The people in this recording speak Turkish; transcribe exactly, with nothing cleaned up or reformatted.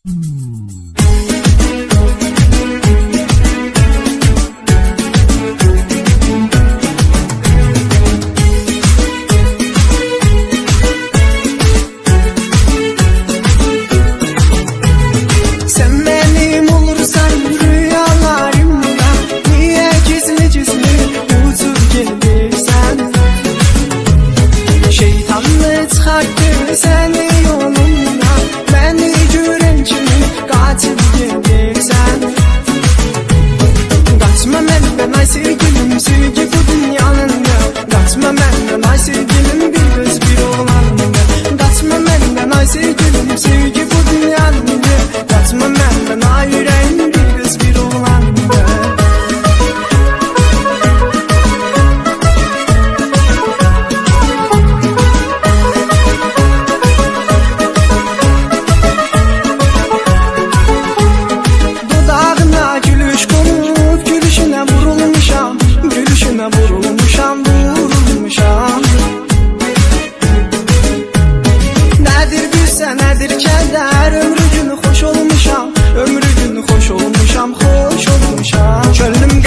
Seni yolunda beni gören kimi katil gelirsen. Kaçma benden ay sevgilim, sevgi bu dünyanın ya. Kaçma benden ay sevgilim, bir göz bir oğlanın ya. Kaçma benden ay sevgilim, sevgi bu dünyanın ya. Kaçma benden ay yüreğim, bir göz bir oğlanın ya. Vurulmuşam, vurulmuşam. Nedir gülse, nedir keder, ömrü günü hoş olmuşam. Ömrü günü hoş olmuşam, hoş olmuşam. Çölüm